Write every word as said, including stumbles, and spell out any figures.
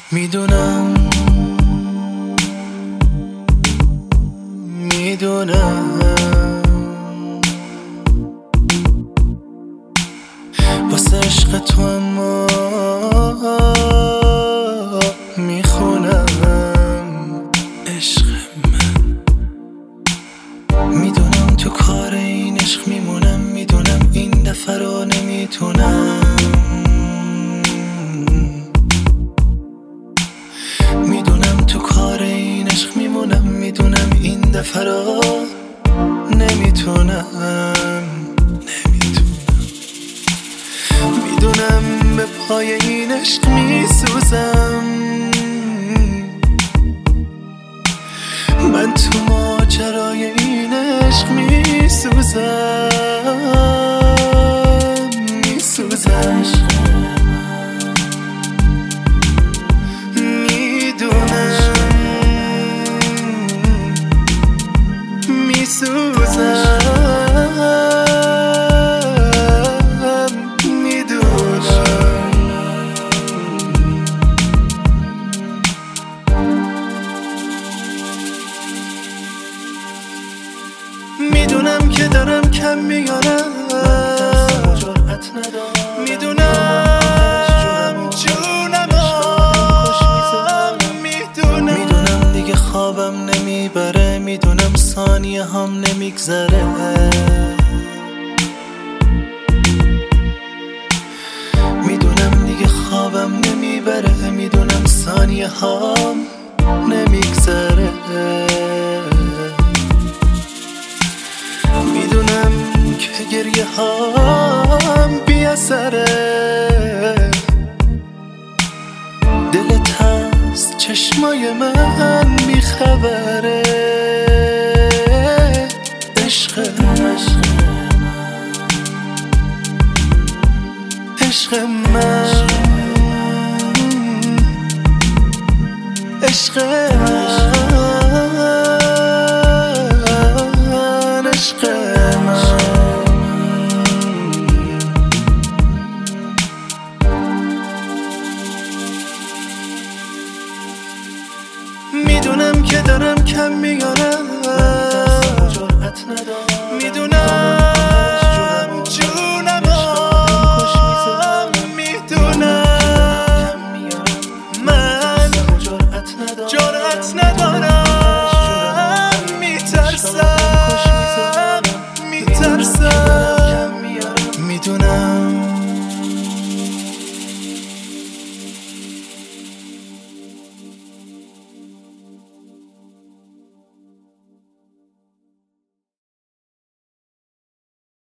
میدونم میدونم واسه عشق تو اما میخونم عشق من. میدونم تو کار این عشق میمونم، میدونم این دفعه رو نمیتونم، میدونم تو کار این عشق میمونم، میدونم این دفعه رو نمیتونم نمیتونم میدونم به پای این عشق میسوزم، من تو ماجرای این عشق میسوزم میسوزم میدونم که دارم کم میارم، میدونم جونم میدونم میدونم دیگه خوابم نمیبره، میدونم ثانیه هم نمیگذره، میدونم دیگه خوابم نمیبره، میدونم ثانیه هم نمیگذره، میدونم که گریه هم بی اثره، دلت هست چشمای من بیخبره، عشق عشق من عشق من عشق من میدونم که دارم کم میارم